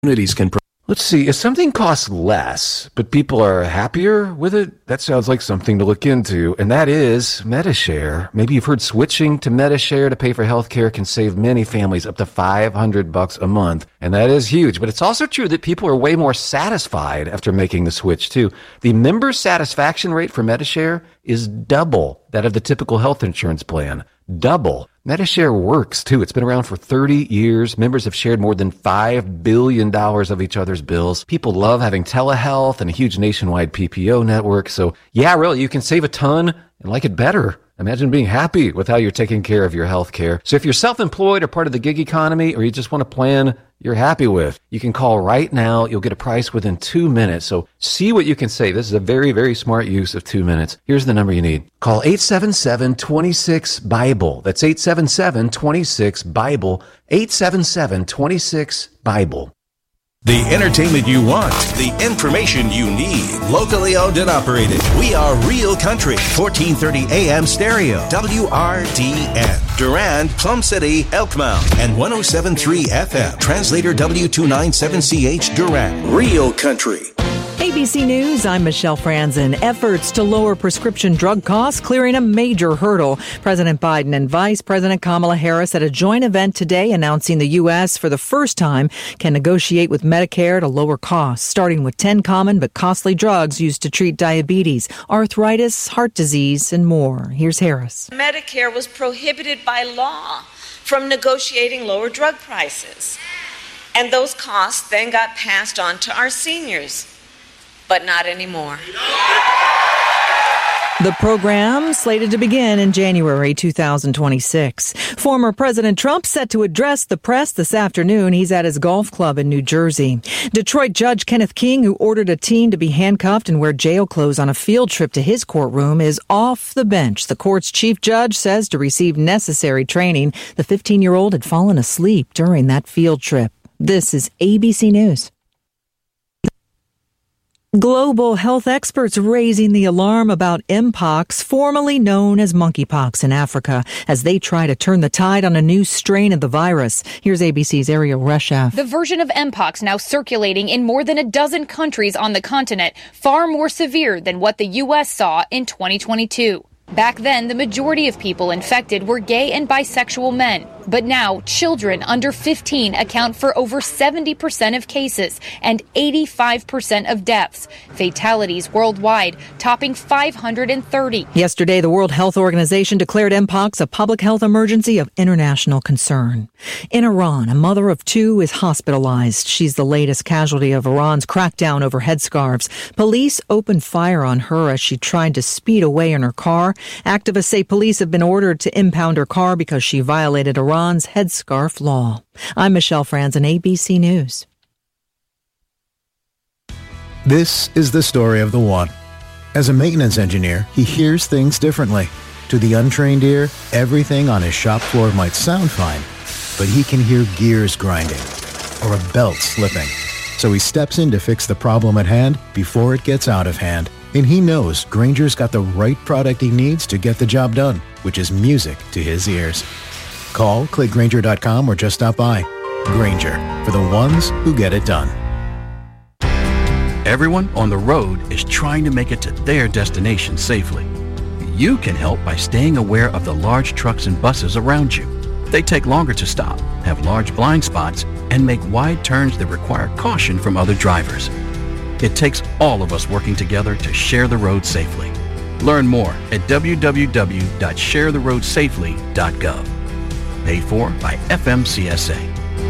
Communities can. Let's see, if something costs less, but people are happier with it, that sounds like something to look into, and that is Medi-Share. Maybe you've heard switching to Medi-Share to pay for healthcare can save many families up to $500 a month, and that is huge. But it's also true that people are way more satisfied after making the switch, too. The member satisfaction rate for Medi-Share is double that of the typical health insurance plan. Double. Medi-Share works, too. It's been around for 30 years. Members have shared more than $5 billion of each other's bills. People love having telehealth and a huge nationwide PPO network. So, yeah, really, you can save a ton and like it better. Imagine being happy with how you're taking care of your health care. So if you're self-employed or part of the gig economy, or you just want a plan you're happy with, you can call right now. You'll get a price within 2 minutes. So see what you can save. This is a very, very smart use of 2 minutes. Here's the number you need. Call 877-26-BIBLE. That's 877-26-BIBLE. 877-26-BIBLE. The entertainment you want, the information you need. Locally owned and operated. We are Real Country, 1430 AM stereo, WRDN. Durand, Plum City, Elkmount, and 107.3 FM. Translator W297CH Durand. Real Country. ABC News, I'm Michelle Franzen. Efforts to lower prescription drug costs clearing a major hurdle. President Biden and Vice President Kamala Harris at a joint event today announcing the U.S. for the first time can negotiate with Medicare to lower costs, starting with 10 common but costly drugs used to treat diabetes, arthritis, heart disease, and more. Here's Harris. Medicare was prohibited by law from negotiating lower drug prices. And those costs then got passed on to our seniors. But not anymore. The program slated to begin in January 2026. Former President Trump set to address the press this afternoon. He's at his golf club in New Jersey. Detroit Judge Kenneth King, who ordered a teen to be handcuffed and wear jail clothes on a field trip to his courtroom, is off the bench. The court's chief judge says to receive necessary training, the 15-year-old had fallen asleep during that field trip. This is ABC News. Global health experts raising the alarm about Mpox, formerly known as monkeypox in Africa, as they try to turn the tide on a new strain of the virus. Here's ABC's Ariel Reshef. The version of Mpox now circulating in more than a dozen countries on the continent, far more severe than what the U.S. saw in 2022. Back then, the majority of people infected were gay and bisexual men. But now, children under 15 account for over 70% of cases and 85% of deaths. Fatalities worldwide topping 530. Yesterday, the World Health Organization declared Mpox a public health emergency of international concern. In Iran, a mother of two is hospitalized. She's the latest casualty of Iran's crackdown over headscarves. Police opened fire on her as she tried to speed away in her car. Activists say police have been ordered to impound her car because she violated Iran's headscarf law. I'm Michelle Franzen, ABC News. This is the story of the one. As a maintenance engineer, he hears things differently. To the untrained ear, everything on his shop floor might sound fine, but he can hear gears grinding or a belt slipping. So he steps in to fix the problem at hand before it gets out of hand. And he knows Grainger's got the right product he needs to get the job done, which is music to his ears. Call, click Grainger.com, or just stop by. Grainger, for the ones who get it done. Everyone on the road is trying to make it to their destination safely. You can help by staying aware of the large trucks and buses around you. They take longer to stop, have large blind spots, and make wide turns that require caution from other drivers. It takes all of us working together to share the road safely. Learn more at www.sharetheroadsafely.gov. Paid for by FMCSA.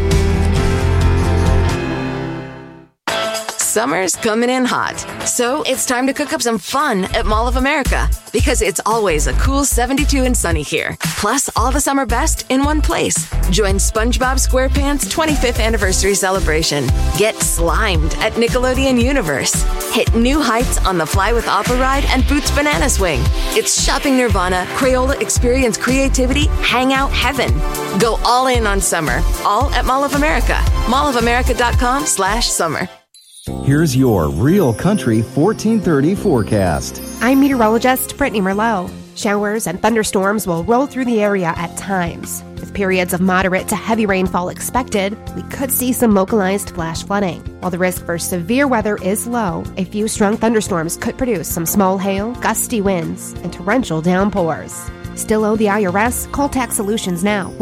Summer's coming in hot, so it's time to cook up some fun at Mall of America, because it's always a cool 72 and sunny here. Plus, all the summer best in one place. Join SpongeBob SquarePants' 25th anniversary celebration. Get slimed at Nickelodeon Universe. Hit new heights on the Fly with Appa ride and Boots Banana Swing. It's shopping nirvana, Crayola experience creativity, hangout heaven. Go all in on summer, all at Mall of America. mallofamerica.com/summer. Here's your Real Country 1430 forecast. I'm meteorologist Brittany Merlot. Showers and thunderstorms will roll through the area at times. With periods of moderate to heavy rainfall expected, we could see some localized flash flooding. While the risk for severe weather is low, a few strong thunderstorms could produce some small hail, gusty winds, and torrential downpours. Still owe the IRS? Call Tax Solutions now.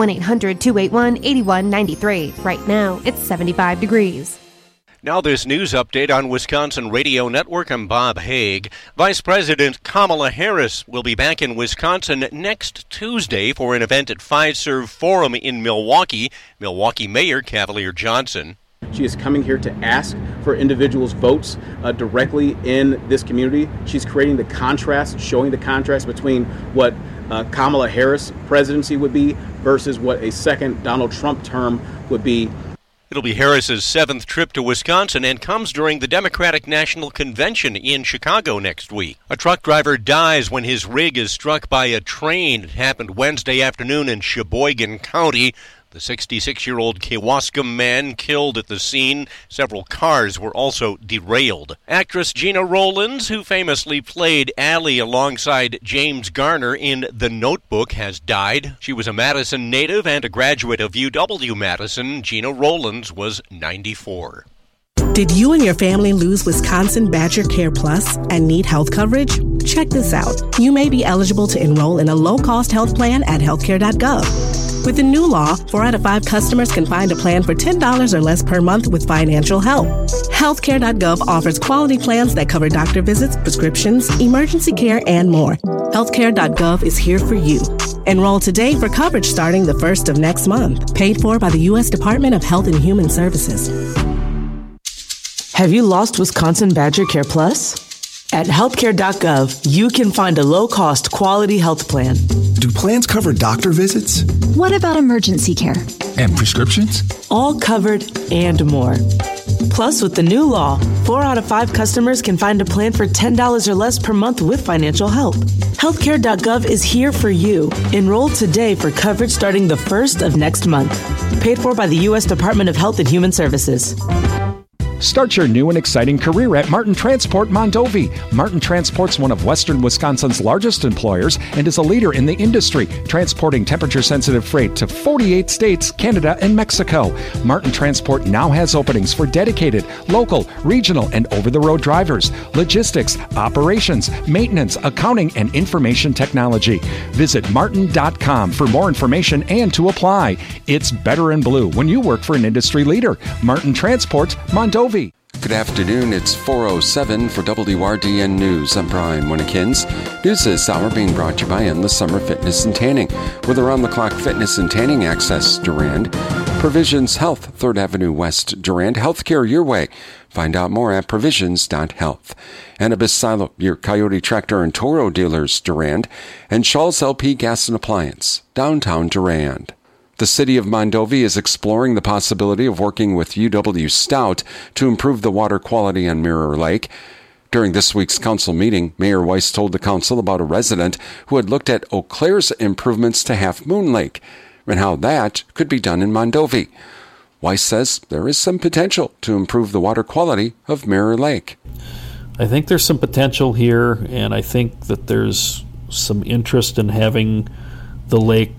1-800-281-8193. Right now, it's 75 degrees. Now this news update on Wisconsin Radio Network. I'm Bob Haig. Vice President Kamala Harris will be back in Wisconsin next Tuesday for an event at Fiserv Forum in Milwaukee. Milwaukee Mayor Cavalier Johnson. She is coming here to ask for individuals' votes directly in this community. She's creating the contrast, showing the contrast between what Kamala Harris presidency would be versus what a second Donald Trump term would be. It'll be Harris's 7th trip to Wisconsin and comes during the Democratic National Convention in Chicago next week. A truck driver dies when his rig is struck by a train. It happened Wednesday afternoon in Sheboygan County. The 66-year-old Kewaskum man killed at the scene. Several cars were also derailed. Actress Gina Rowlands, who famously played Allie alongside James Garner in The Notebook, has died. She was a Madison native and a graduate of UW-Madison. Gina Rowlands was 94. Did you and your family lose Wisconsin Badger Care Plus and need health coverage? Check this out. You may be eligible to enroll in a low-cost health plan at healthcare.gov. With the new law, 4 out of 5 customers can find a plan for $10 or less per month with financial help. Healthcare.gov offers quality plans that cover doctor visits, prescriptions, emergency care, and more. Healthcare.gov is here for you. Enroll today for coverage starting the 1st of next month. Paid for by the U.S. Department of Health and Human Services. Have you lost Wisconsin Badger Care Plus? At healthcare.gov, you can find a low-cost quality health plan. Do plans cover doctor visits? What about emergency care? And prescriptions? All covered and more. Plus, with the new law, 4 out of 5 customers can find a plan for $10 or less per month with financial help. Healthcare.gov is here for you. Enroll today for coverage starting the 1st of next month. Paid for by the U.S. Department of Health and Human Services. Start your new and exciting career at Martin Transport Mondovi. Martin Transport's one of Western Wisconsin's largest employers and is a leader in the industry, transporting temperature-sensitive freight to 48 states, Canada, and Mexico. Martin Transport now has openings for dedicated, local, regional, and over-the-road drivers, logistics, operations, maintenance, accounting, and information technology. Visit martin.com for more information and to apply. It's better in blue when you work for an industry leader. Martin Transport Mondovi. Good afternoon, it's 4:07 for WRDN News. I'm Brian Winnekins. News this hour being brought to you by Endless Summer Fitness and Tanning. With around-the-clock fitness and tanning access, Durand. Provisions Health, 3rd Avenue West, Durand. Healthcare your way. Find out more at provisions.health. Annabis Silo, your Coyote Tractor and Toro dealers, Durand. And Shaw's LP Gas and Appliance, downtown Durand. The city of Mondovi is exploring the possibility of working with UW Stout to improve the water quality on Mirror Lake. During this week's council meeting, Mayor Weiss told the council about a resident who had looked at Eau Claire's improvements to Half Moon Lake and how that could be done in Mondovi. Weiss says there is some potential to improve the water quality of Mirror Lake. I think there's some potential here, and I think that there's some interest in having the lake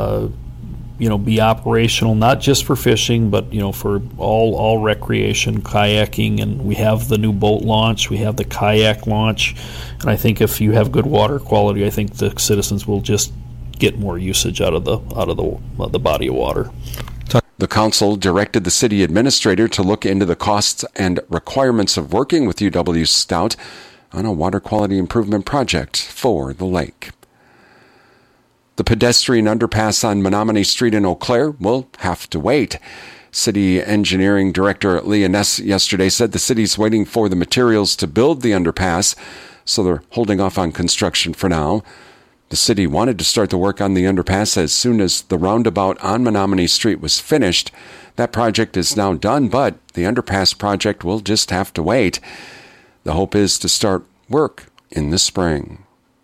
be operational, not just for fishing, but, for all recreation, kayaking, and we have the new boat launch, we have the kayak launch, and I think if you have good water quality, I think the citizens will just get more usage out of the body of water. The council directed the city administrator to look into the costs and requirements of working with UW Stout on a water quality improvement project for the lake. The pedestrian underpass on Menominee Street in Eau Claire will have to wait. City Engineering Director Leah Ness yesterday said the city's waiting for the materials to build the underpass, so they're holding off on construction for now. The city wanted to start the work on the underpass as soon as the roundabout on Menominee Street was finished. That project is now done, but the underpass project will just have to wait. The hope is to start work in the spring.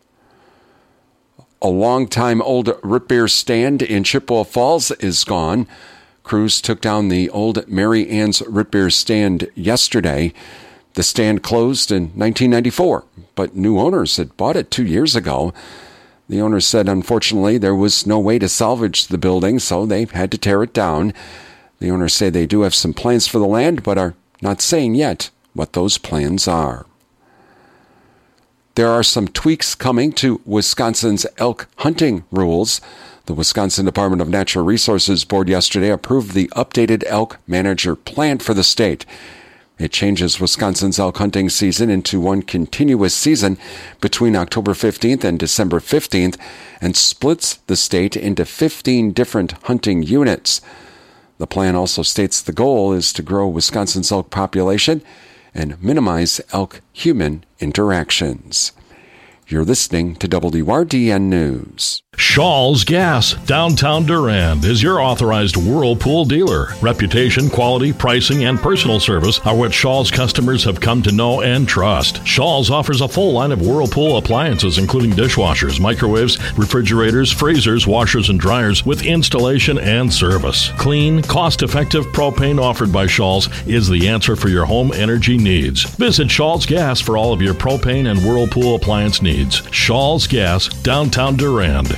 A long-time old root beer stand in Chippewa Falls is gone. Crews took down the old Mary Ann's root beer stand yesterday. The stand closed in 1994, but new owners had bought it 2 years ago. The owner said, unfortunately, there was no way to salvage the building, so they had to tear it down. The owners say they do have some plans for the land, but are not saying yet what those plans are. There are some tweaks coming to Wisconsin's elk hunting rules. The Wisconsin Department of Natural Resources Board yesterday approved the updated elk manager plan for the state. It changes Wisconsin's elk hunting season into one continuous season between October 15th and December 15th and splits the state into 15 different hunting units. The plan also states the goal is to grow Wisconsin's elk population and minimize elk-human interactions. You're listening to WRDN News. Shaw's Gas, downtown Durand, is your authorized Whirlpool dealer. Reputation, quality, pricing, and personal service are what Shaw's customers have come to know and trust. Shaw's offers a full line of Whirlpool appliances, including dishwashers, microwaves, refrigerators, freezers, washers, and dryers, with installation and service. Clean, cost-effective propane offered by Shaw's is the answer for your home energy needs. Visit Shaw's Gas for all of your propane and Whirlpool appliance needs. Shaw's Gas, downtown Durand.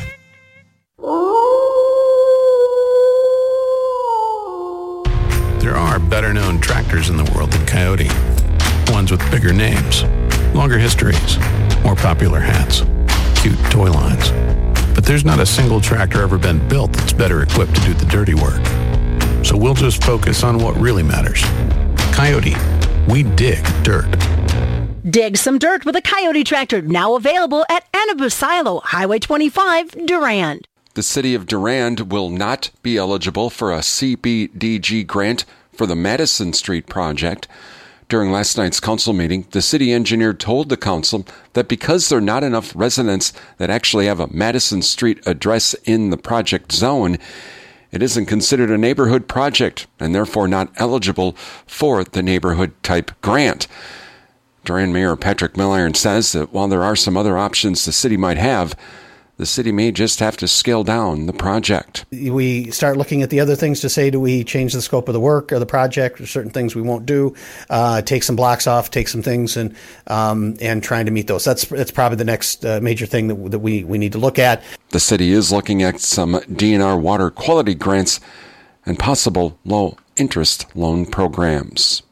There are better-known tractors in the world than Coyote. Ones with bigger names, longer histories, more popular hats, cute toy lines. But there's not a single tractor ever been built that's better equipped to do the dirty work. So we'll just focus on what really matters. Coyote, we dig dirt. Dig some dirt with a Coyote tractor, now available at Anabasilo, Highway 25, Durand. The city of Durand will not be eligible for a CBDG grant for the Madison Street project. During last night's council meeting, the city engineer told the council that because there are not enough residents that actually have a Madison Street address in the project zone, it isn't considered a neighborhood project and therefore not eligible for the neighborhood-type grant. Durand Mayor Patrick Milliron says that while there are some other options the city might have, the city may just have to scale down the project. We start looking at the other things to say, do we change the scope of the work or the project, or certain things we won't do, take some blocks off, take some things, and trying to meet those. That's probably the next major thing that we need to look at. The city is looking at some DNR water quality grants and possible low-interest loan programs.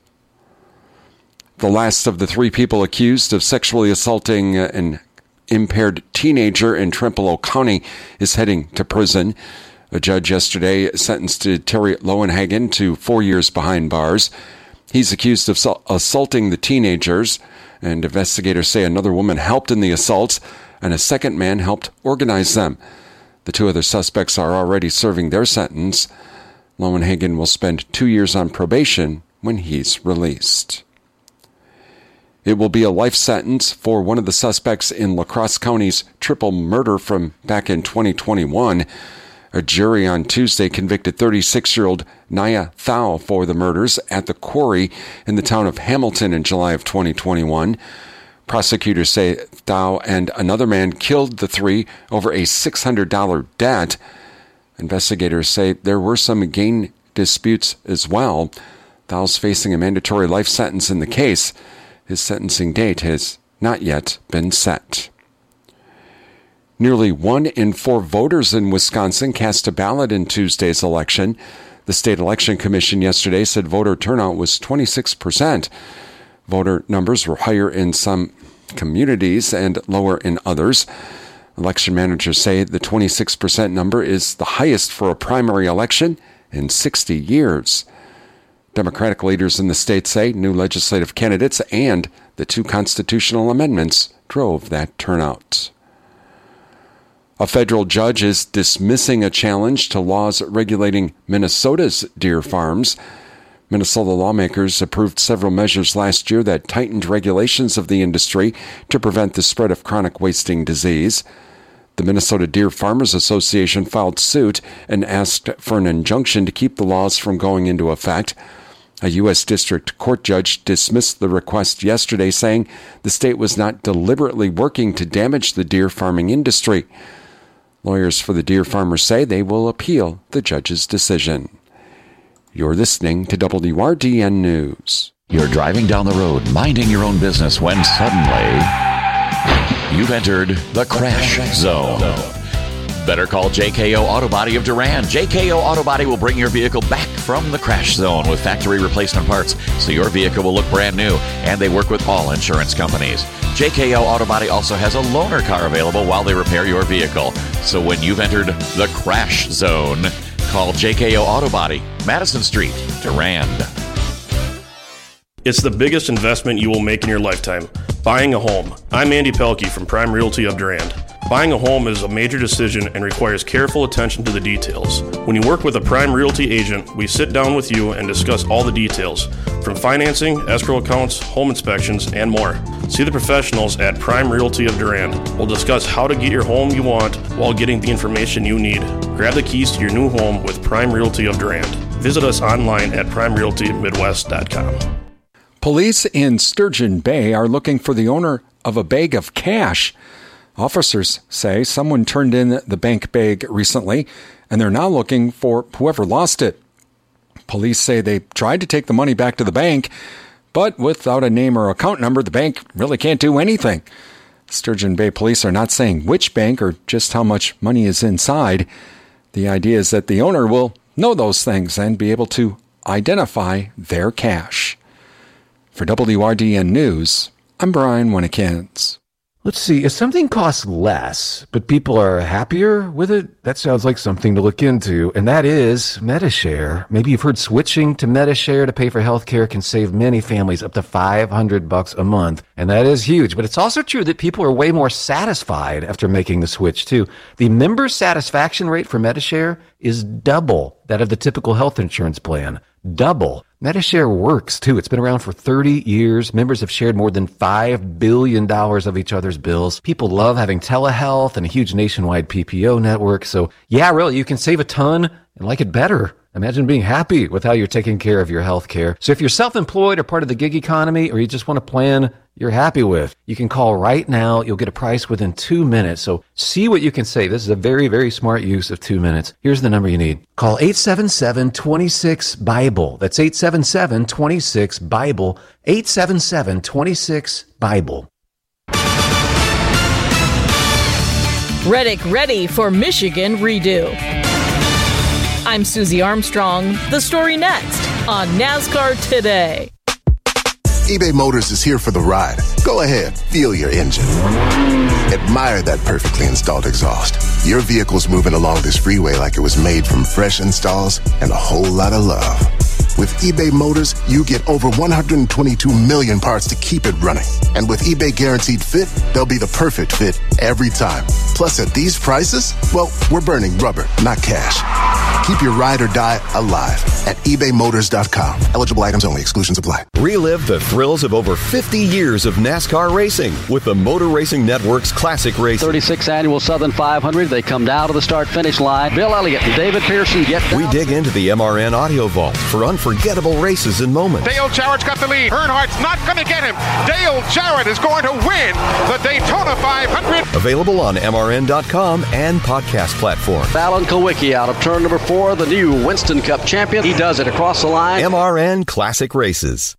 The last of the 3 people accused of sexually assaulting an impaired teenager in Trempealeau County is heading to prison. A judge yesterday sentenced Terry Lowenhagen to 4 years behind bars. He's accused of assaulting the teenagers, and investigators say another woman helped in the assaults, and a second man helped organize them. The 2 other suspects are already serving their sentence. Lowenhagen will spend 2 years on probation when he's released. It will be a life sentence for one of the suspects in La Crosse County's triple murder from back in 2021. A jury on Tuesday convicted 36-year-old Naya Thao for the murders at the quarry in the town of Hamilton in July of 2021. Prosecutors say Thao and another man killed the 3 over a $600 debt. Investigators say there were some gain disputes as well. Thao's facing a mandatory life sentence in the case. His sentencing date has not yet been set. Nearly 1 in 4 voters in Wisconsin cast a ballot in Tuesday's election. The State Election Commission yesterday said voter turnout was 26%. Voter numbers were higher in some communities and lower in others. Election managers say the 26% number is the highest for a primary election in 60 years. Democratic leaders in the state say new legislative candidates and the 2 constitutional amendments drove that turnout. A federal judge is dismissing a challenge to laws regulating Minnesota's deer farms. Minnesota lawmakers approved several measures last year that tightened regulations of the industry to prevent the spread of chronic wasting disease. The Minnesota Deer Farmers Association filed suit and asked for an injunction to keep the laws from going into effect. A U.S. District Court judge dismissed the request yesterday, saying the state was not deliberately working to damage the deer farming industry. Lawyers for the deer farmers say they will appeal the judge's decision. You're listening to WRDN News. You're driving down the road, minding your own business, when suddenly You've entered the crash zone. Better call JKO Auto Body of Durand. JKO Auto Body will bring your vehicle back from the crash zone with factory replacement parts so your vehicle will look brand new, and they work with all insurance companies. JKO Auto Body also has a loaner car available while they repair your vehicle. So when you've entered the crash zone, call JKO Auto Body, Madison Street, Durand. It's the biggest investment you will make in your lifetime, buying a home. I'm Andy Pelkey from Prime Realty of Durand. Buying a home is a major decision and requires careful attention to the details. When you work with a Prime Realty agent, we sit down with you and discuss all the details, from financing, escrow accounts, home inspections, and more. See the professionals at Prime Realty of Durand. We'll discuss how to get your home you want while getting the information you need. Grab the keys to your new home with Prime Realty of Durand. Visit us online at primerealtymidwest.com. Police in Sturgeon Bay are looking for the owner of a bag of cash. Officers say someone turned in the bank bag recently, and they're now looking for whoever lost it. Police say they tried to take the money back to the bank, but without a name or account number, the bank really can't do anything. Sturgeon Bay police are not saying which bank or just how much money is inside. The idea is that the owner will know those things and be able to identify their cash. For WRDN News, I'm Brian Winnekins. Let's see, if something costs less, but people are happier with it, that sounds like something to look into, and that is Medi-Share. Maybe you've heard switching to Medi-Share to pay for healthcare can save many families up to $500 a month, and that is huge. But it's also true that people are way more satisfied after making the switch, too. The member satisfaction rate for Medi-Share is double that of the typical health insurance plan. Double. Medi-Share works, too. It's been around for 30 years. Members have shared more than $5 billion of each other's bills. People love having telehealth and a huge nationwide PPO network. So, yeah, really, you can save a ton and like it better. Imagine being happy with how you're taking care of your health care. So if you're self-employed or part of the gig economy, or you just want a plan you're happy with, you can call right now. You'll get a price within 2 minutes. So see what you can save. This is a very, very smart use of 2 minutes. Here's the number you need. Call 877-26-BIBLE. That's 877-26-BIBLE. 877-26-BIBLE. Reddick ready for Michigan redo. I'm Susie Armstrong. The story next on NASCAR Today. eBay Motors is here for the ride. Go ahead, feel your engine. Admire that perfectly installed exhaust. Your vehicle's moving along this freeway like it was made from fresh installs and a whole lot of love. With eBay Motors, you get over 122 million parts to keep it running. And with eBay Guaranteed Fit, they'll be the perfect fit every time. Plus, at these prices, well, we're burning rubber, not cash. Keep your ride or die alive at ebaymotors.com. Eligible items only. Exclusions apply. Relive the thrills of over 50 years of NASCAR racing with the Motor Racing Network's Classic Racing. 36th Annual Southern 500. They come down to the start-finish line. Bill Elliott and David Pearson get down. We dig into the MRN audio vault for unforgettable races and moments. Dale Jarrett's got the lead. Earnhardt's not going to get him. Dale Jarrett is going to win the Daytona 500. Available on MRN.com and podcast platforms. Alan Kulwicki out of turn number 4, the new Winston Cup champion. He does it across the line. MRN Classic Races.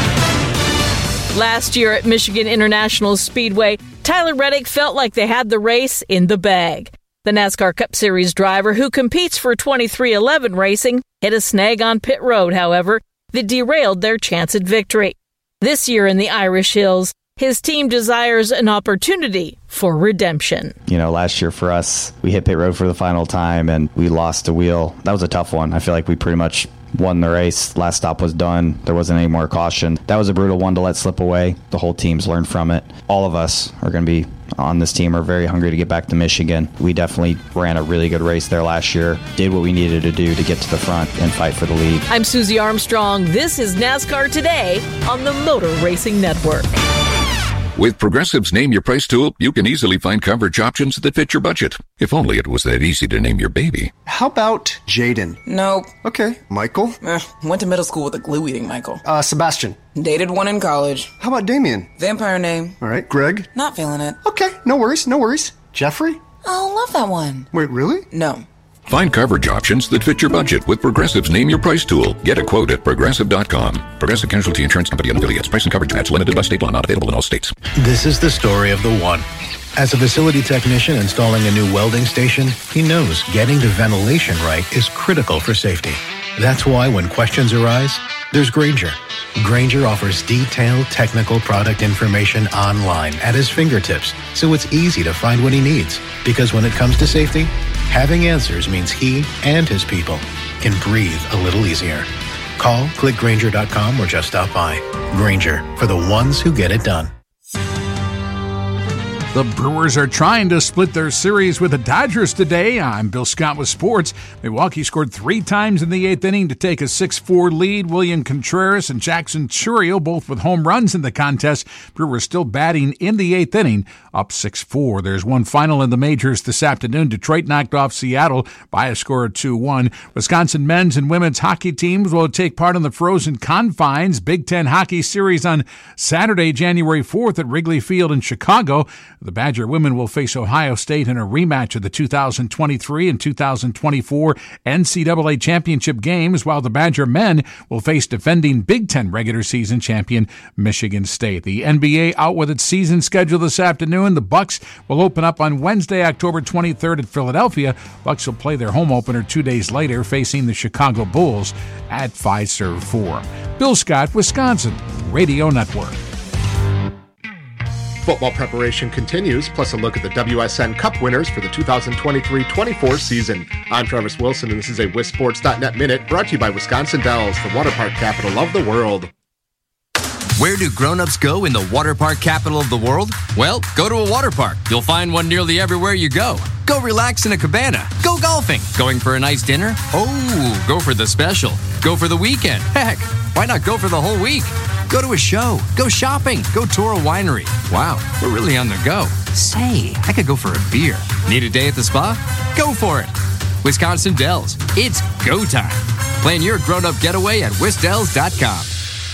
Last year at Michigan International Speedway, Tyler Reddick felt like they had the race in the bag. The NASCAR Cup Series driver who competes for 23XI Racing hit a snag on pit road, however, that derailed their chance at victory. This year in the Irish Hills, his team desires an opportunity for redemption. You know, last year for us, we hit pit road for the final time and we lost a wheel. That was a tough one. I feel like we pretty much won the race. Last stop was done. There wasn't any more caution. That was a brutal one to let slip away. The whole team's learned from it. All of us are going to be on this team are very hungry to get back to Michigan. We definitely ran a really good race there last year, did what we needed to do to get to the front and fight for the lead. I'm Susie Armstrong. This is NASCAR Today on the Motor Racing Network. With Progressive's Name Your Price tool, you can easily find coverage options that fit your budget. If only it was that easy to name your baby. How about Jaden? Nope. Okay. Michael? Went to middle school with a glue-eating Michael. Sebastian? Dated one in college. How about Damien? Vampire name. All right. Greg? Not feeling it. Okay. No worries. No worries. Jeffrey? Oh, love that one. Wait, really? No. Find coverage options that fit your budget with Progressive's Name Your Price tool. Get a quote at Progressive.com. Progressive Casualty Insurance Company and affiliates. Price and coverage match limited by state law. Not available in all states. This is the story of the one. As a facility technician installing a new welding station, he knows getting the ventilation right is critical for safety. That's why when questions arise, there's Grainger. Grainger offers detailed technical product information online at his fingertips, so it's easy to find what he needs. Because when it comes to safety, having answers means he and his people can breathe a little easier. Call, click Grainger.com, or just stop by. Grainger, for the ones who get it done. The Brewers are trying to split their series with the Dodgers today. I'm Bill Scott with sports. Milwaukee scored 3 times in the 8th inning to take a 6-4 lead. William Contreras and Jackson Chourio both with home runs in the contest. Brewers still batting in the 8th inning, up 6-4. There's one final in the majors this afternoon. Detroit knocked off Seattle by a score of 2-1. Wisconsin men's and women's hockey teams will take part in the Frozen Confines Big Ten Hockey Series on Saturday, January 4th at Wrigley Field in Chicago. The Badger women will face Ohio State in a rematch of the 2023 and 2024 NCAA championship games, while the Badger men will face defending Big Ten regular season champion Michigan State. The NBA out with its season schedule this afternoon. The Bucks will open up on Wednesday, October 23rd at Philadelphia. Bucks will play their home opener 2 days later, facing the Chicago Bulls at Fiserv Forum. Bill Scott, Wisconsin Radio Network. Football preparation continues, plus a look at the WSN Cup winners for the 2023-24 season. I'm Travis Wilson, and this is a WisSports.net Minute brought to you by Wisconsin Dells, the water park capital of the world. Where do grown-ups go in the water park capital of the world? Well, go to a water park. You'll find one nearly everywhere you go. Go relax in a cabana. Go golfing. Going for a nice dinner? Oh, go for the special. Go for the weekend. Heck, why not go for the whole week? Go to a show. Go shopping. Go tour a winery. Wow, we're really on the go. Say, I could go for a beer. Need a day at the spa? Go for it. Wisconsin Dells. It's go time. Plan your grown-up getaway at wisdells.com.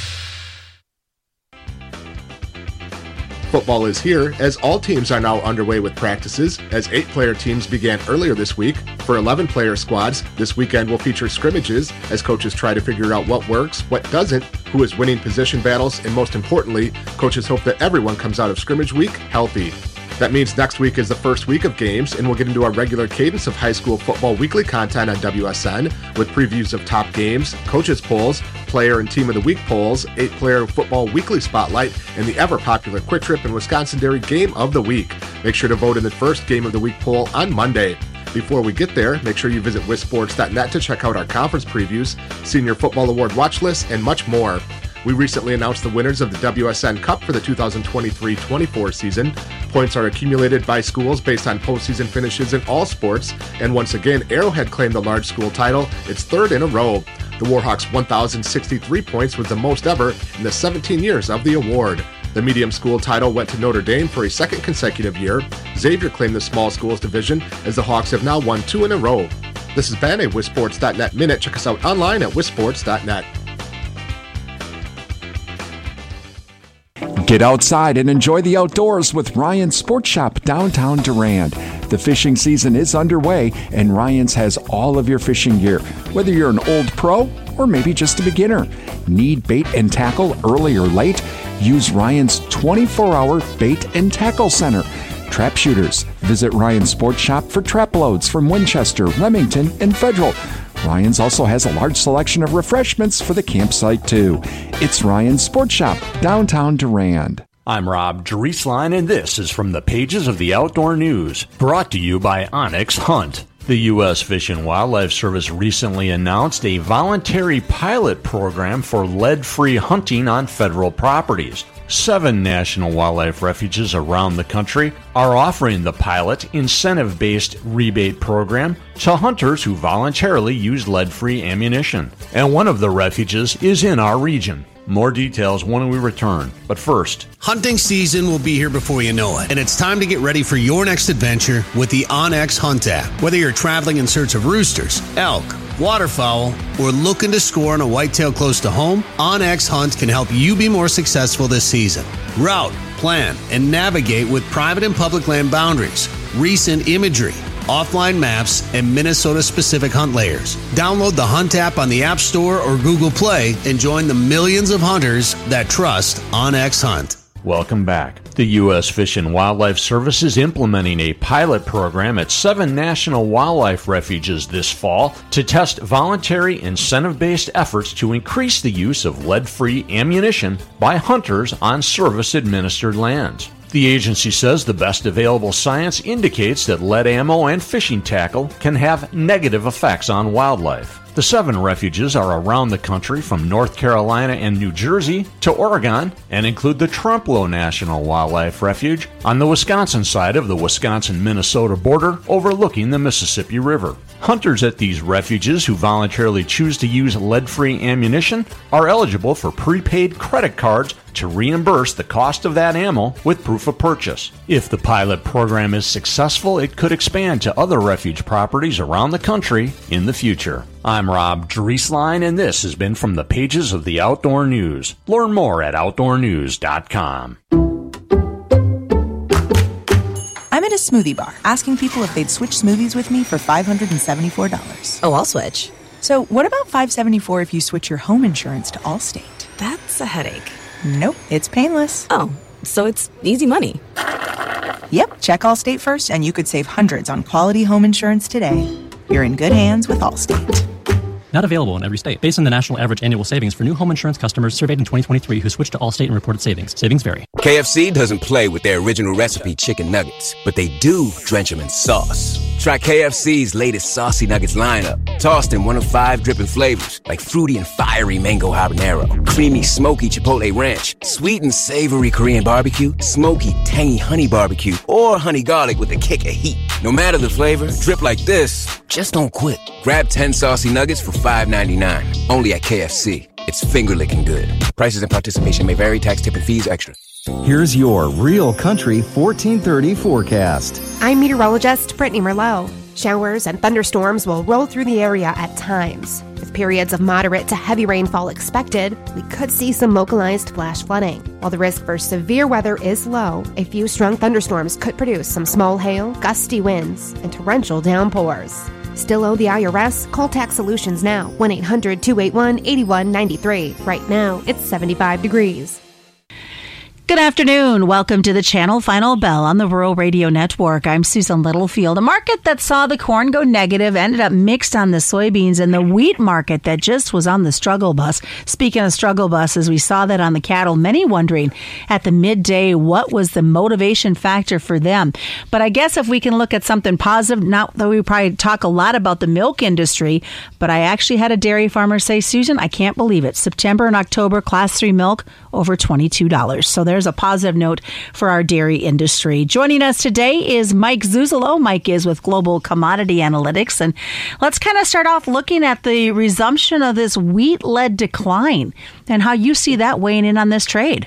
Football is here, as all teams are now underway with practices, as 8-player teams began earlier this week. For 11-player squads, this weekend will feature scrimmages, as coaches try to figure out what works, what doesn't, who is winning position battles, and most importantly, coaches hope that everyone comes out of scrimmage week healthy. That means next week is the first week of games, and we'll get into our regular cadence of high school football weekly content on WSN with previews of top games, coaches polls, player and team of the week polls, 8-player football weekly spotlight, and the ever-popular Quick Trip and Wisconsin Dairy Game of the Week. Make sure to vote in the first Game of the Week poll on Monday. Before we get there, make sure you visit WisSports.net to check out our conference previews, Senior Football Award watch list, and much more. We recently announced the winners of the WSN Cup for the 2023-24 season. Points are accumulated by schools based on postseason finishes in all sports, and once again, Arrowhead claimed the large school title, its 3rd in a row. The Warhawks' 1,063 points was the most ever in the 17 years of the award. The medium school title went to Notre Dame for a 2nd consecutive year. Xavier claimed the small schools division, as the Hawks have now won 2 in a row. This has been a WisSports.net Minute. Check us out online at WisSports.net. Get outside and enjoy the outdoors with Ryan's Sports Shop downtown Durand. The fishing season is underway, and Ryan's has all of your fishing gear, whether you're an old pro or maybe just a beginner. Need bait and tackle early or late? Use Ryan's 24-hour bait and tackle center. Trap shooters, visit Ryan's Sports Shop for trap loads from Winchester, Remington, and Federal. Ryan's also has a large selection of refreshments for the campsite, too. It's Ryan's Sports Shop, downtown Durand. I'm Rob Drieslein, and this is from the pages of the Outdoor News, brought to you by Onyx Hunt. The U.S. Fish and Wildlife Service recently announced a voluntary pilot program for lead-free hunting on federal properties. 7 national wildlife refuges around the country are offering the pilot incentive-based rebate program to hunters who voluntarily use lead-free ammunition. And one of the refuges is in our region. More details when we return. But first, hunting season will be here before you know it, and it's time to get ready for your next adventure with the OnX Hunt app. Whether you're traveling in search of roosters, elk, waterfowl, or looking to score on a whitetail close to home, OnX Hunt can help you be more successful this season. Route, plan, and navigate with private and public land boundaries, recent imagery, offline maps, and Minnesota-specific hunt layers. Download the Hunt app on the App Store or Google Play and join the millions of hunters that trust OnX Hunt. Welcome back. The U.S. Fish and Wildlife Service is implementing a pilot program at 7 national wildlife refuges this fall to test voluntary incentive-based efforts to increase the use of lead-free ammunition by hunters on service-administered lands. The agency says the best available science indicates that lead ammo and fishing tackle can have negative effects on wildlife. The 7 refuges are around the country from North Carolina and New Jersey to Oregon and include the Trempealeau National Wildlife Refuge on the Wisconsin side of the Wisconsin-Minnesota border overlooking the Mississippi River. Hunters at these refuges who voluntarily choose to use lead-free ammunition are eligible for prepaid credit cards to reimburse the cost of that ammo with proof of purchase. If the pilot program is successful, it could expand to other refuge properties around the country in the future. I'm Rob Drieslein, and this has been From the Pages of the Outdoor News. Learn more at outdoornews.com. I'm at a smoothie bar asking people if they'd switch smoothies with me for $574. Oh, I'll switch. So what about $574 if you switch your home insurance to Allstate? That's a headache. Nope, it's painless. Oh, so it's easy money. Yep, check Allstate first and you could save hundreds on quality home insurance today. You're in good hands with Allstate. Not available in every state. Based on the national average annual savings for new home insurance customers surveyed in 2023 who switched to Allstate and reported savings. Savings vary. KFC doesn't play with their original recipe chicken nuggets, but they do drench them in sauce. Try KFC's latest Saucy Nuggets lineup. Tossed in one of 5 dripping flavors, like fruity and fiery mango habanero, creamy smoky chipotle ranch, sweet and savory Korean barbecue, smoky tangy honey barbecue, or honey garlic with a kick of heat. No matter the flavor, drip like this, just don't quit. Grab 10 Saucy Nuggets for $5.99, only at KFC. It's finger-licking good. Prices and participation may vary. Tax, tip, and fees extra. Here's your Real Country 1430 forecast. I'm meteorologist Brittany Merlot. Showers and thunderstorms will roll through the area at times. With periods of moderate to heavy rainfall expected, we could see some localized flash flooding. While the risk for severe weather is low, a few strong thunderstorms could produce some small hail, gusty winds, and torrential downpours. Still owe the IRS? Call Tax Solutions now. 1-800-281-8193. Right now, it's 75 degrees. Good afternoon. Welcome to the Channel Final Bell on the Rural Radio Network. I'm Susan Littlefield. A market that saw the corn go negative ended up mixed on the soybeans, and the wheat market that just was on the struggle bus. Speaking of struggle buses, we saw that on the cattle, many wondering at the midday what was the motivation factor for them. But I guess if we can look at something positive, not that we probably talk a lot about the milk industry, but I actually had a dairy farmer say, Susan, I can't believe it. September and October, Class 3 milk, over $22. So there's a positive note for our dairy industry. Joining us today is Mike Zuzolo. Mike is with Global Commodity Analytics. And let's kind of start off looking at the resumption of this wheat-led decline and how you see that weighing in on this trade.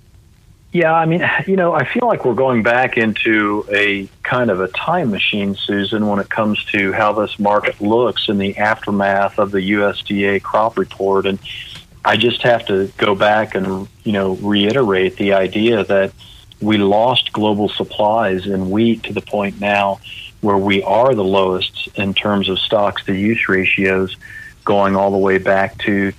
Yeah, I mean, I feel like we're going back into a kind of a time machine, Susan, when it comes to how this market looks in the aftermath of the USDA crop report. And I just have to go back and, reiterate the idea that we lost global supplies in wheat to the point now where we are the lowest in terms of stocks to use ratios going all the way back to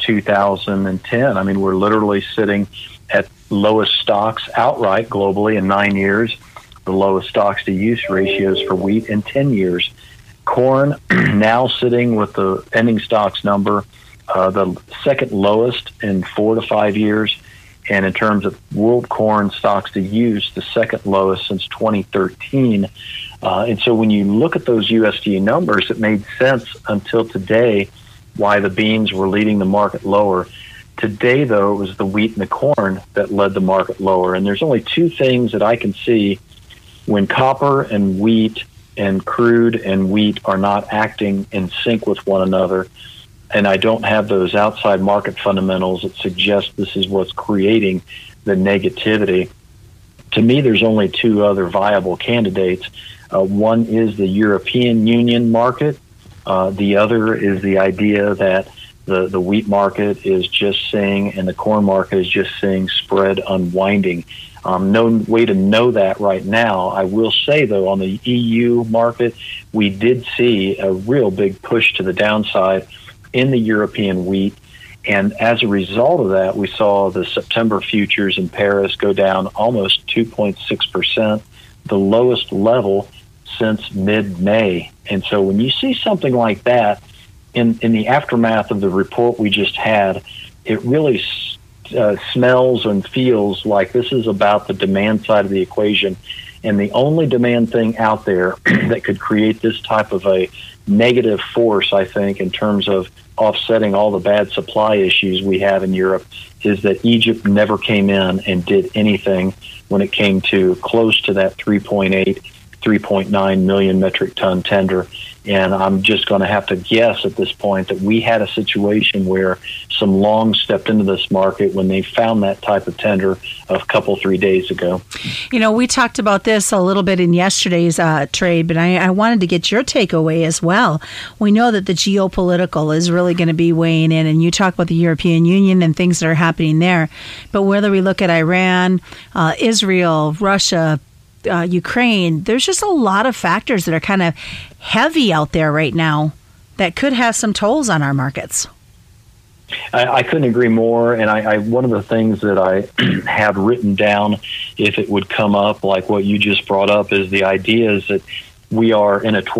2010. I mean, we're literally sitting at lowest stocks outright globally in 9 years, the lowest stocks to use ratios for wheat in 10 years. Corn now sitting with the ending stocks number the second lowest in 4 to 5 years, and in terms of world corn stocks to use, the second lowest since 2013. And so when you look at those USDA numbers, it made sense until today why the beans were leading the market lower. Today, though, it was the wheat and the corn that led the market lower. And there's only 2 things that I can see when copper and wheat and crude and wheat are not acting in sync with one another. And I don't have those outside market fundamentals that suggest this is what's creating the negativity. To me, there's only 2 other viable candidates. One is the European Union market. The other is the idea that the wheat market is just seeing and the corn market is just seeing spread unwinding. No way to know that right now. I will say, though, on the EU market, we did see a real big push to the downside in the European wheat, And as a result of that, we saw the September futures in Paris go down almost 2.6%, the lowest level since mid-May. And so when you see something like that in the aftermath of the report we just had, it really smells and feels like this is about the demand side of the equation. And the only demand thing out there that could create this type of a negative force, I think, in terms of offsetting all the bad supply issues we have in Europe, is that Egypt never came in and did anything when it came to close to that 3.9 million metric ton tender. And I'm just going to have to guess at this point that we had a situation where some longs stepped into this market when they found that type of tender a couple, 3 days ago. You know, we talked about this a little bit in yesterday's trade, but I wanted to get your takeaway as well. We know that the geopolitical is really going to be weighing in, and you talk about the European Union and things that are happening there. But whether we look at Iran, Israel, Russia, Ukraine, there's just a lot of factors that are kind of heavy out there right now that could have some tolls on our markets. I couldn't agree more. And I one of the things that I have written down, if it would come up, like what you just brought up, is the idea is that we are in a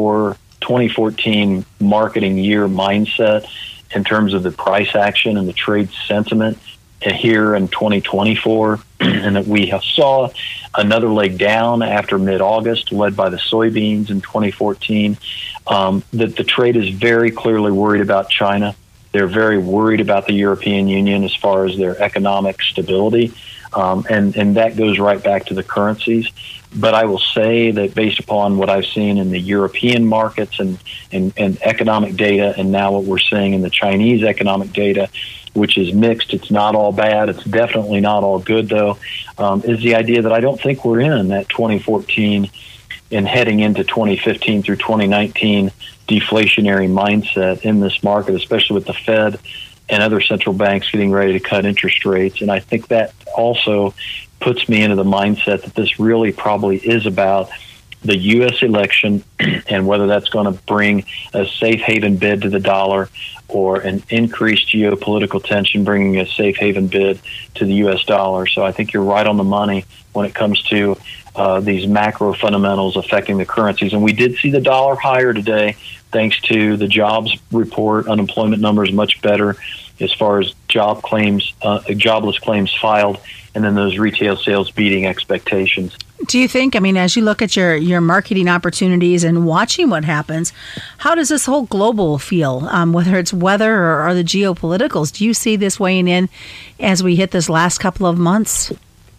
2014 marketing year mindset in terms of the price action and the trade sentiment here in 2024, and that we saw another leg down after mid-August, led by the soybeans in 2014, that the trade is very clearly worried about China. They're very worried about the European Union as far as their economic stability, and that goes right back to the currencies. But I will say that based upon what I've seen in the European markets and economic data, and now what we're seeing in the Chinese economic data, which is mixed. It's not all bad. It's definitely not all good, though, is the idea that I don't think we're in that 2014 and heading into 2015 through 2019 deflationary mindset in this market, especially with the Fed and other central banks getting ready to cut interest rates. And I think that also puts me into the mindset that this really probably is about the U.S. election and whether that's going to bring a safe haven bid to the dollar or an increased geopolitical tension bringing a safe haven bid to the U.S. dollar. So I think you're right on the money when it comes to these macro fundamentals affecting the currencies. And we did see the dollar higher today thanks to the jobs report. Unemployment numbers much better as far as jobless claims filed, and then those retail sales beating expectations. Do you think, I mean, as you look at your marketing opportunities and watching what happens, how does this whole global feel, whether it's weather or the geopoliticals? Do you see this weighing in as we hit this last couple of months?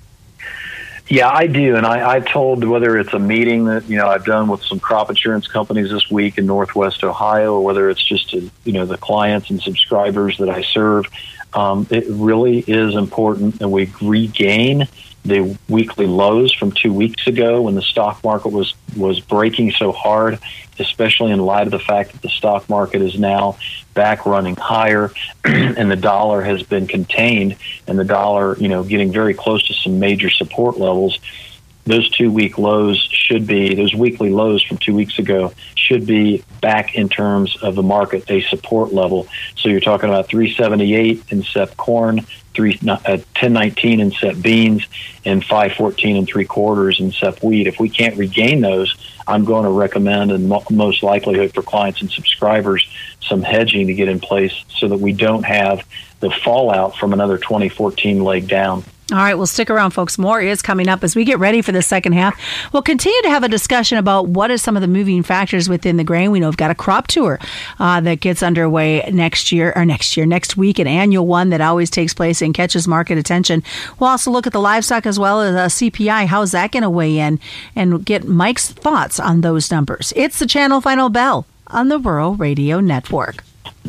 Yeah, I do. And I've told, whether it's a meeting that, I've done with some crop insurance companies this week in Northwest Ohio, or whether it's just, the clients and subscribers that I serve, it really is important that we regain the weekly lows from 2 weeks ago when the stock market was breaking so hard, especially in light of the fact that the stock market is now back running higher and the dollar has been contained, and the dollar, getting very close to some major support levels. Those 2 week lows those weekly lows from 2 weeks ago should be back in terms of the market, a support level. So you're talking about 378 in SEP corn, 1019 in SEP beans, and 514 3/4 in SEP wheat. If we can't regain those, I'm going to recommend, and most likelihood for clients and subscribers, some hedging to get in place so that we don't have the fallout from another 2014 leg down. All right, well, stick around, folks. More is coming up as we get ready for the second half. We'll continue to have a discussion about what are some of the moving factors within the grain. We know we've got a crop tour that gets underway next week, an annual one that always takes place and catches market attention. We'll also look at the livestock as well as CPI. How's that going to weigh in? And get Mike's thoughts on those numbers. It's the Channel Final Bell on the Rural Radio Network.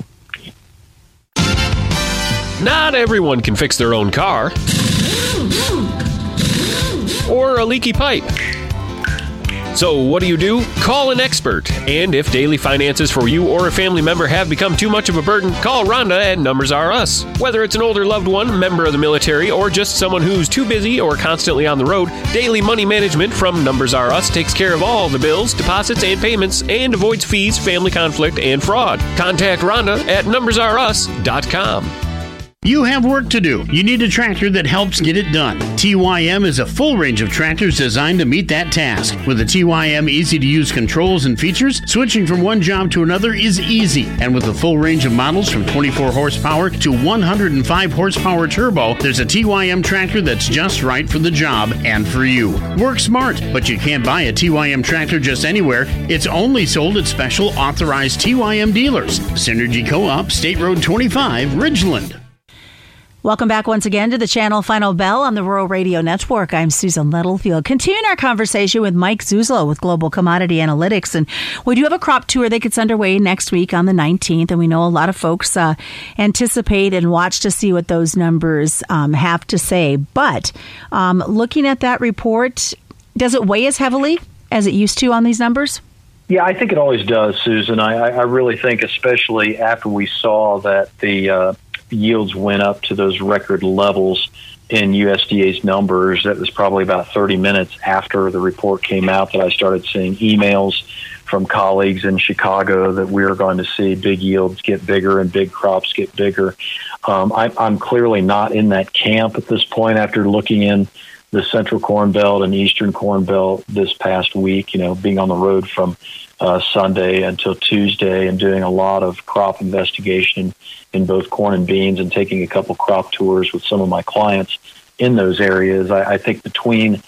Not everyone can fix their own car or a leaky pipe. So what do? Call an expert. And if daily finances for you or a family member have become too much of a burden, call Rhonda at Numbers R Us. Whether it's an older loved one, member of the military, or just someone who's too busy or constantly on the road, Daily Money Management from Numbers R Us takes care of all the bills, deposits, and payments and avoids fees, family conflict, and fraud. Contact Rhonda at numbersrus.com. You have work to do. You need a tractor that helps get it done. TYM is a full range of tractors designed to meet that task. With the TYM easy-to-use controls and features, switching from one job to another is easy. And with a full range of models from 24 horsepower to 105 horsepower turbo, there's a TYM tractor that's just right for the job and for you. Work smart, but you can't buy a TYM tractor just anywhere. It's only sold at special authorized TYM dealers. Synergy Co-op, State Road 25, Ridgeland. Welcome back once again to the Channel Final Bell on the Rural Radio Network. I'm Susan Littlefield. Continuing our conversation with Mike Zuzolo with Global Commodity Analytics. And we do have a crop tour that gets underway next week on the 19th. And we know a lot of folks anticipate and watch to see what those numbers have to say. But looking at that report, does it weigh as heavily as it used to on these numbers? Yeah, I think it always does, Susan. I really think, especially after we saw that the yields went up to those record levels in USDA's numbers. That was probably about 30 minutes after the report came out that I started seeing emails from colleagues in Chicago that we are going to see big yields get bigger and big crops get bigger. I'm clearly not in that camp at this point after looking in the Central Corn Belt and Eastern Corn Belt this past week, being on the road from Sunday until Tuesday and doing a lot of crop investigation in both corn and beans and taking a couple crop tours with some of my clients in those areas. I think between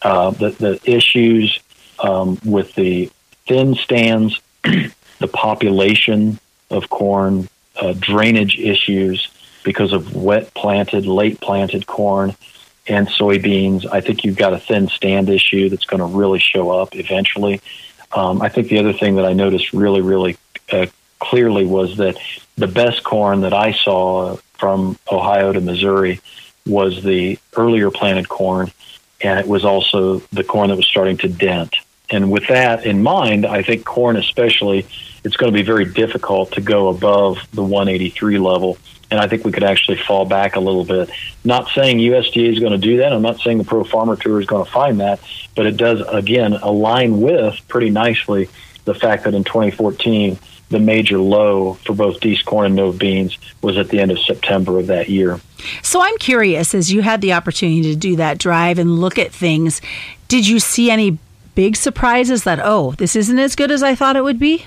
the issues with the thin stands, the population of corn, drainage issues because of wet planted, late planted corn, and soybeans, I think you've got a thin stand issue that's going to really show up eventually. I think the other thing that I noticed really clearly was that the best corn that I saw from Ohio to Missouri was the earlier planted corn, and it was also the corn that was starting to dent. And with that in mind, I think corn especially, it's going to be very difficult to go above the 183 level. And I think we could actually fall back a little bit. Not saying USDA is going to do that. I'm not saying the Pro Farmer Tour is going to find that. But it does, again, align with pretty nicely the fact that in 2014, the major low for both Dees corn and Nove beans was at the end of September of that year. So I'm curious, as you had the opportunity to do that drive and look at things, did you see any big surprises that, this isn't as good as I thought it would be?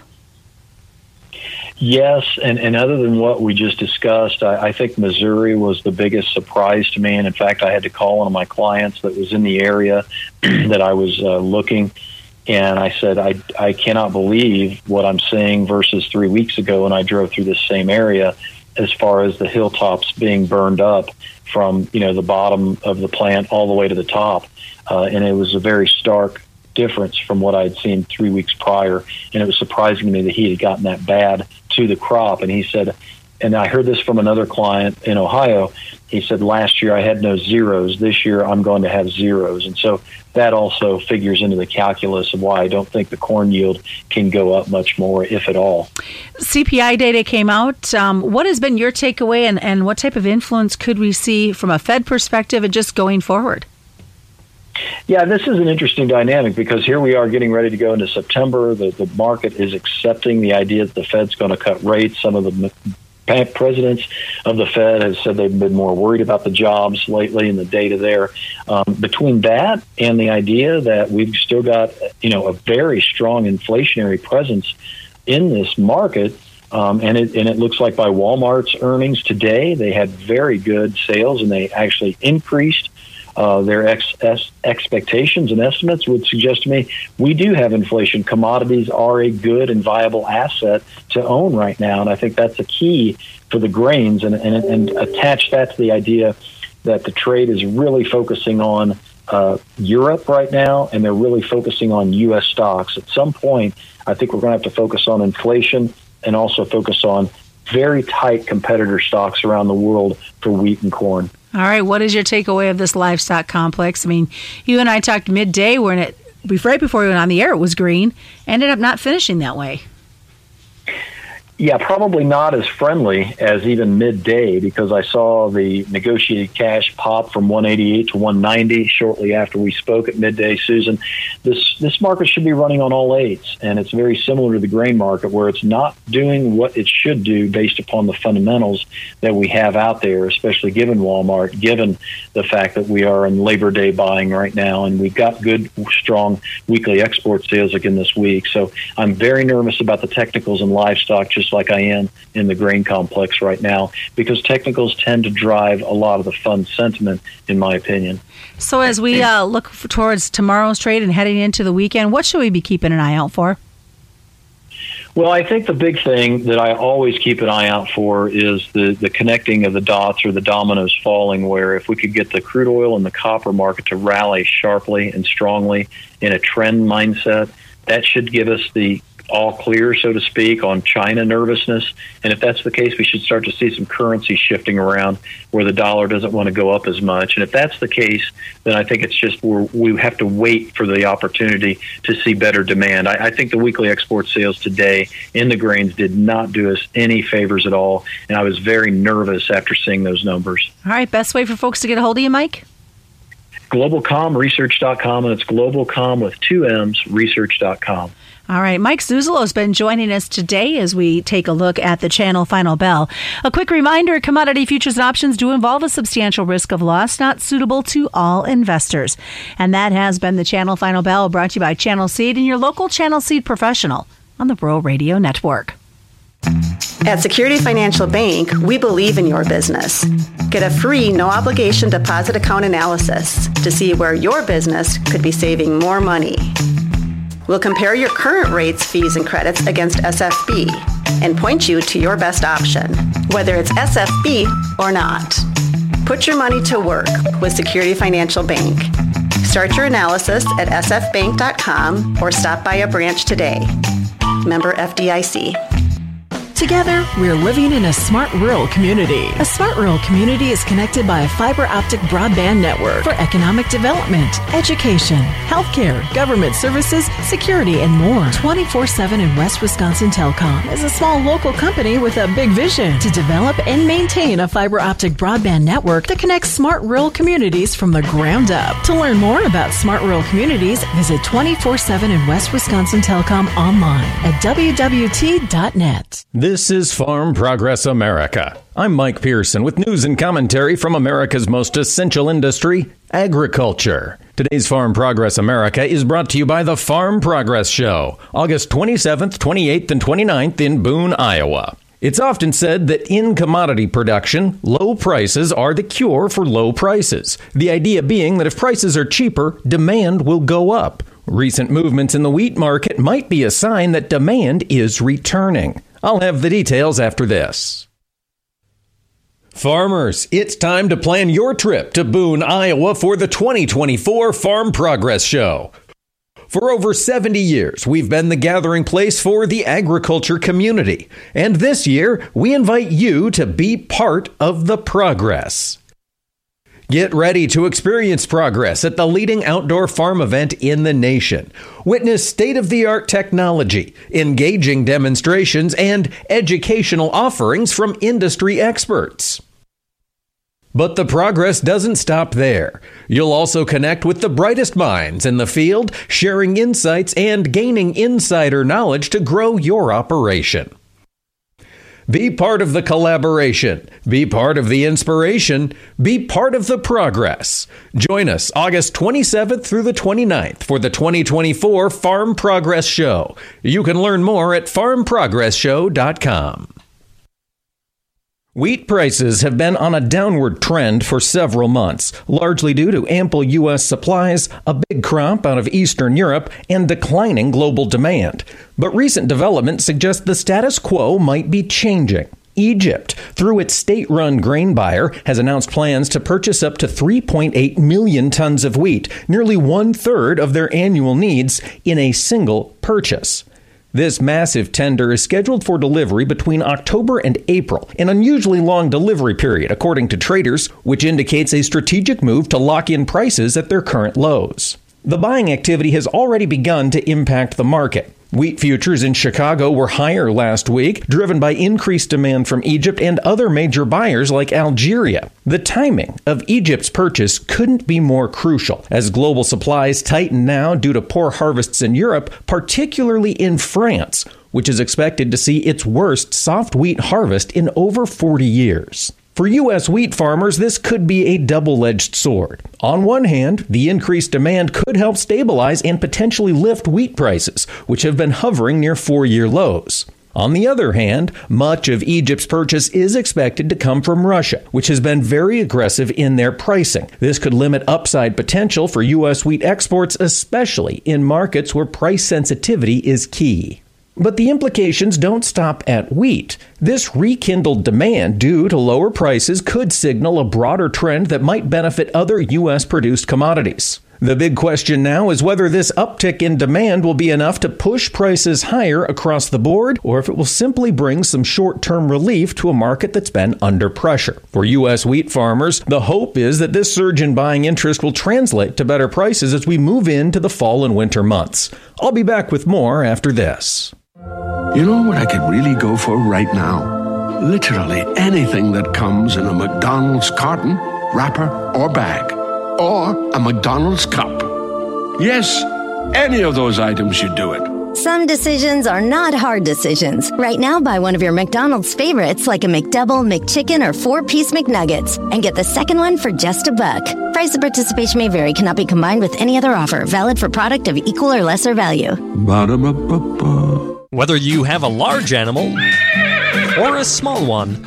Yes, and other than what we just discussed, I think Missouri was the biggest surprise to me. And in fact, I had to call one of my clients that was in the area that I was looking. And I said, I cannot believe what I'm seeing versus 3 weeks ago when I drove through this same area as far as the hilltops being burned up from, the bottom of the plant all the way to the top. And it was a very stark difference from what I had seen 3 weeks prior. And it was surprising to me that he had gotten that bad to the crop. And he said, and I heard this from another client in Ohio, he said, last year I had no zeros. This year I'm going to have zeros. And so that also figures into the calculus of why I don't think the corn yield can go up much more, if at all. CPI data came out. What has been your takeaway, and what type of influence could we see from a Fed perspective and just going forward? Yeah, this is an interesting dynamic because here we are getting ready to go into September. The market is accepting the idea that the Fed's going to cut rates. Some of the presidents of the Fed have said they've been more worried about the jobs lately and the data there. Between that and the idea that we've still got, a very strong inflationary presence in this market, and it looks like by Walmart's earnings today, they had very good sales and they actually increased their expectations and estimates would suggest to me we do have inflation. Commodities are a good and viable asset to own right now, and I think that's a key for the grains. And attach that to the idea that the trade is really focusing on Europe right now, and they're really focusing on U.S. stocks. At some point, I think we're going to have to focus on inflation and also focus on very tight competitor stocks around the world for wheat and corn. All right, what is your takeaway of this livestock complex? I mean, you and I talked midday when it right before we went on the air, it was green. Ended up not finishing that way. Yeah, probably not as friendly as even midday, because I saw the negotiated cash pop from 188 to 190 shortly after we spoke at midday, Susan. This market should be running on all eights, and it's very similar to the grain market, where it's not doing what it should do based upon the fundamentals that we have out there, especially given Walmart, given the fact that we are in Labor Day buying right now, and we've got good, strong weekly export sales again this week. So I'm very nervous about the technicals and livestock, just like I am in the grain complex right now, because technicals tend to drive a lot of the fund sentiment, in my opinion. So as we look towards tomorrow's trade and heading into the weekend, what should we be keeping an eye out for? Well, I think the big thing that I always keep an eye out for is the connecting of the dots, or the dominoes falling, where if we could get the crude oil and the copper market to rally sharply and strongly in a trend mindset, that should give us the all clear, so to speak, on China nervousness. And if that's the case, we should start to see some currency shifting around where the dollar doesn't want to go up as much. And if that's the case, then I think it's just we have to wait for the opportunity to see better demand. I think the weekly export sales today in the grains did not do us any favors at all. And I was very nervous after seeing those numbers. All right, best way for folks to get a hold of you, Mike? GlobalCommResearch.com, and it's GlobalComm with 2 M's, research.com. All right, Mike Zuzolo has been joining us today as we take a look at the Channel Final Bell. A quick reminder, commodity futures and options do involve a substantial risk of loss, not suitable to all investors. And that has been the Channel Final Bell, brought to you by Channel Seed and your local Channel Seed professional on the Rural Radio Network. At Security Financial Bank, we believe in your business. Get a free, no-obligation deposit account analysis to see where your business could be saving more money. We'll compare your current rates, fees, and credits against SFB and point you to your best option, whether it's SFB or not. Put your money to work with Security Financial Bank. Start your analysis at sfbank.com or stop by a branch today. Member FDIC. Together, we're living in a smart rural community. A smart rural community is connected by a fiber optic broadband network for economic development, education, healthcare, government services, security, and more. 24/7 in West Wisconsin Telecom is a small local company with a big vision to develop and maintain a fiber optic broadband network that connects smart rural communities from the ground up. To learn more about smart rural communities, visit 24/7 in West Wisconsin Telecom online at wwt.net. This is Farm Progress America. I'm Mike Pearson with news and commentary from America's most essential industry, agriculture. Today's Farm Progress America is brought to you by the Farm Progress Show, August 27th, 28th, and 29th in Boone, Iowa. It's often said that in commodity production, low prices are the cure for low prices. The idea being that if prices are cheaper, demand will go up. Recent movements in the wheat market might be a sign that demand is returning. I'll have the details after this. Farmers, it's time to plan your trip to Boone, Iowa for the 2024 Farm Progress Show. For over 70 years, we've been the gathering place for the agriculture community. And this year, we invite you to be part of the progress. Get ready to experience progress at the leading outdoor farm event in the nation. Witness state-of-the-art technology, engaging demonstrations, and educational offerings from industry experts. But the progress doesn't stop there. You'll also connect with the brightest minds in the field, sharing insights and gaining insider knowledge to grow your operation. Be part of the collaboration. Be part of the inspiration. Be part of the progress. Join us August 27th through the 29th for the 2024 Farm Progress Show. You can learn more at farmprogressshow.com. Wheat prices have been on a downward trend for several months, largely due to ample U.S. supplies, a big crop out of Eastern Europe, and declining global demand. But recent developments suggest the status quo might be changing. Egypt, through its state-run grain buyer, has announced plans to purchase up to 3.8 million tons of wheat, nearly one-third of their annual needs, in a single purchase. This massive tender is scheduled for delivery between October and April, an unusually long delivery period, according to traders, which indicates a strategic move to lock in prices at their current lows. The buying activity has already begun to impact the market. Wheat futures in Chicago were higher last week, driven by increased demand from Egypt and other major buyers like Algeria. The timing of Egypt's purchase couldn't be more crucial, as global supplies tighten now due to poor harvests in Europe, particularly in France, which is expected to see its worst soft wheat harvest in over 40 years. For U.S. wheat farmers, this could be a double-edged sword. On one hand, the increased demand could help stabilize and potentially lift wheat prices, which have been hovering near 4-year lows. On the other hand, much of Egypt's purchase is expected to come from Russia, which has been very aggressive in their pricing. This could limit upside potential for U.S. wheat exports, especially in markets where price sensitivity is key. But the implications don't stop at wheat. This rekindled demand due to lower prices could signal a broader trend that might benefit other U.S.-produced commodities. The big question now is whether this uptick in demand will be enough to push prices higher across the board, or if it will simply bring some short-term relief to a market that's been under pressure. For U.S. wheat farmers, the hope is that this surge in buying interest will translate to better prices as we move into the fall and winter months. I'll be back with more after this. You know what I could really go for right now? Literally anything that comes in a McDonald's carton, wrapper, or bag. Or a McDonald's cup. Yes, any of those items should do it. Some decisions are not hard decisions. Right now, buy one of your McDonald's favorites like a McDouble, McChicken, or 4-piece McNuggets and get the second one for just $1. Price of participation may vary. Cannot be combined with any other offer. Valid for product of equal or lesser value. Ba-da-ba-ba-ba. Whether you have a large animal or a small one,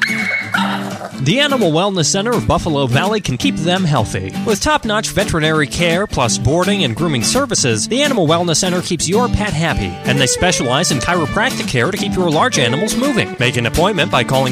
the Animal Wellness Center of Buffalo Valley can keep them healthy. With top-notch veterinary care plus boarding and grooming services, the Animal Wellness Center keeps your pet happy, and they specialize in chiropractic care to keep your large animals moving. Make an appointment by calling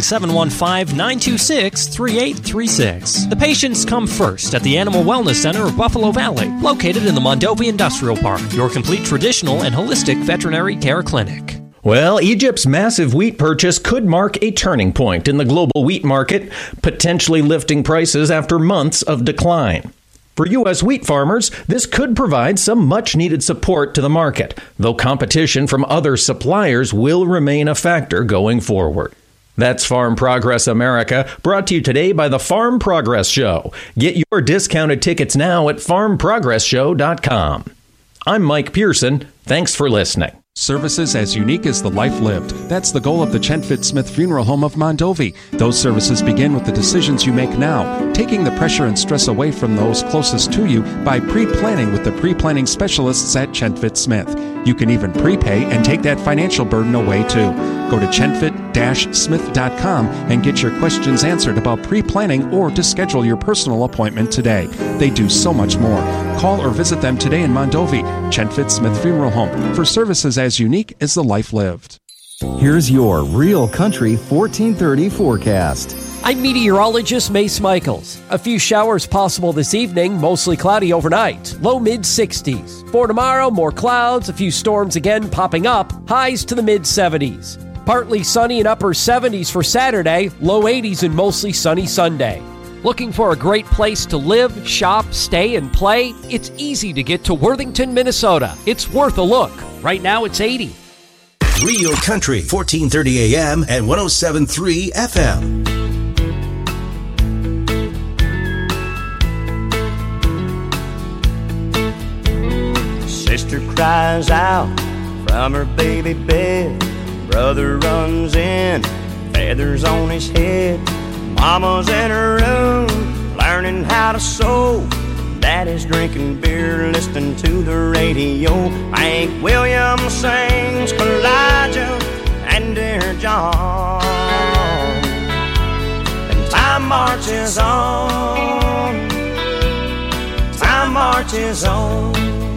715-926-3836. The patients come first at the Animal Wellness Center of Buffalo Valley, located in the Mondovi Industrial Park, your complete traditional and holistic veterinary care clinic. Well, Egypt's massive wheat purchase could mark a turning point in the global wheat market, potentially lifting prices after months of decline. For U.S. wheat farmers, this could provide some much-needed support to the market, though competition from other suppliers will remain a factor going forward. That's Farm Progress America, brought to you today by the Farm Progress Show. Get your discounted tickets now at farmprogressshow.com. I'm Mike Pearson. Thanks for listening. Services as unique as the life lived. That's the goal of the Chenfit Smith Funeral Home of Mondovi. Those services begin with the decisions you make now, taking the pressure and stress away from those closest to you by pre-planning with the pre-planning specialists at Chenfit Smith. You can even prepay and take that financial burden away too. Go to chenfit-smith.com and get your questions answered about pre-planning or to schedule your personal appointment today. They do so much more. Call or visit them today in Mondovi, Chenfit Smith Funeral Home, for services as unique as the life lived. Here's your Real Country 1430 forecast. I'm meteorologist Mace Michaels. A few showers possible this evening, mostly cloudy overnight. Low mid-60s. For tomorrow, more clouds, a few storms again popping up. Highs to the mid-70s. Partly sunny and upper 70s for Saturday. Low 80s and mostly sunny Sunday. Looking for a great place to live, shop, stay, and play? It's easy to get to Worthington, Minnesota. It's worth a look. Right now, it's 80. Real Country, 1430 AM and 107.3 FM. Sister cries out from her baby bed. Brother runs in, feathers on his head. Mama's in her room, learning how to sew. Daddy's drinking beer, listening to the radio. Hank Williams sings Elijah and Dear John. And time marches on. Time marches on.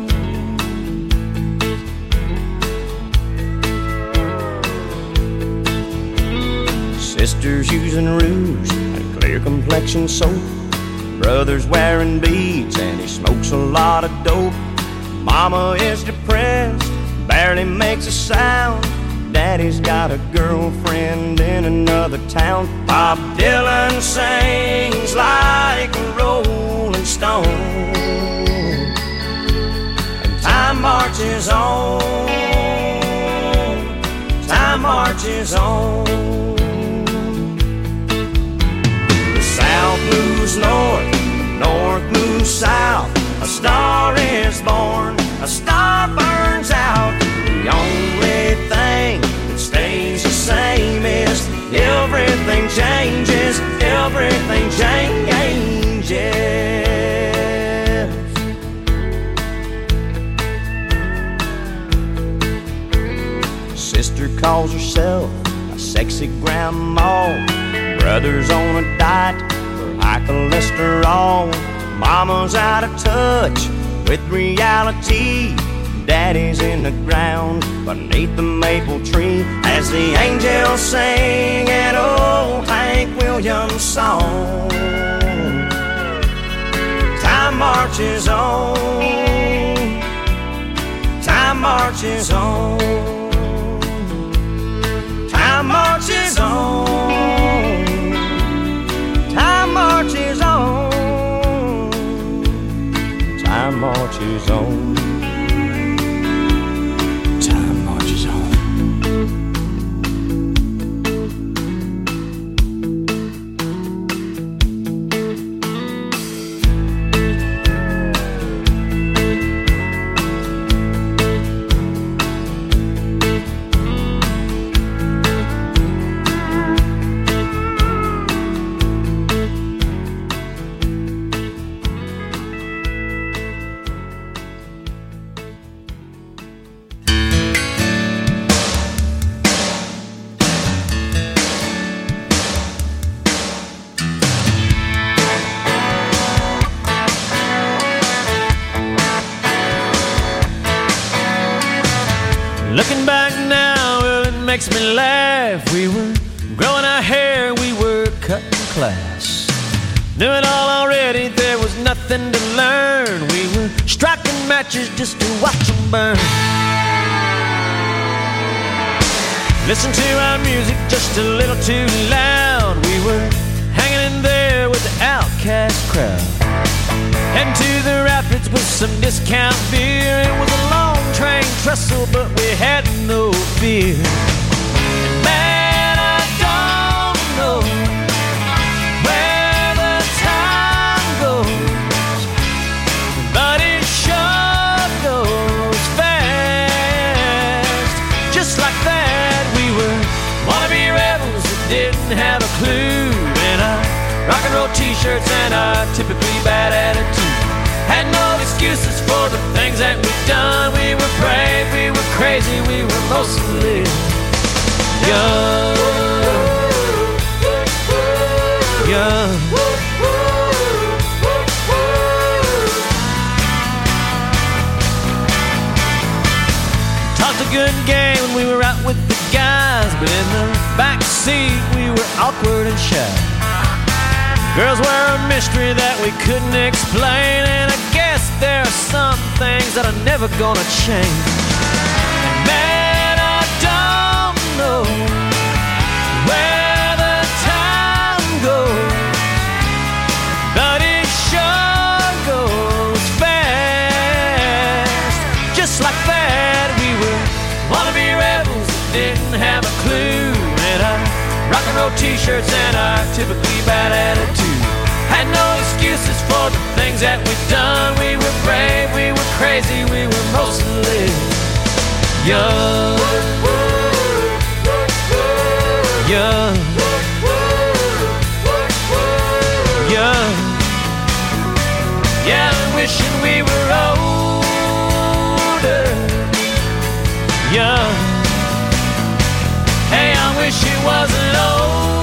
Sisters using rouge and clear complexion soap. Brother's wearing beads and he smokes a lot of dope. Mama is depressed, barely makes a sound. Daddy's got a girlfriend in another town. Bob Dylan sings like a rolling stone. marches on. Time marches on. The south moves north, the north moves south. A star is born, a star burns out. The only thing that stays the same is everything changes, everything changes. Sister calls herself a sexy grandma. Brother's on a diet for high cholesterol. Mama's out of touch with reality. Daddy's in the ground beneath the maple tree as the angels sing an old Hank Williams song. Time marches on. Time marches on. Time marches on. Time marches on. Time marches on. Time marches on. Looking back now, well, it makes me laugh. We were growing our hair, we were cutting class. Knew it all already, there was nothing to learn. We were striking matches just to watch them burn. Listen to our music just a little too loud. We were hanging in there with the outcast crowd. Heading to the rapids with some discount beer. It was a long train trestle, but we had no fear. And man, I don't know where the time goes, but it sure goes fast. Just like that, we were wannabe rebels that didn't have a clue. And our rock and roll t-shirts and our typically bad attitude had no excuses for the things that we've done. We were brave, we were crazy, we were mostly young. Young. Talked a good game when we were out with the guys, but in the back seat we were awkward and shy. Girls were a mystery that we couldn't explain, and I guess there are some things that are never gonna change. And man, I don't know where the time goes, but it sure goes fast. Just like that, we were wannabe rebels that didn't have a clue. And our rock and roll t-shirts and our typically bad attitude had no excuses for the things that we've done. We were brave, we were crazy, we were mostly young. Young. Young. Yeah, I'm wishing we were older. Young. Hey, I wish it wasn't over.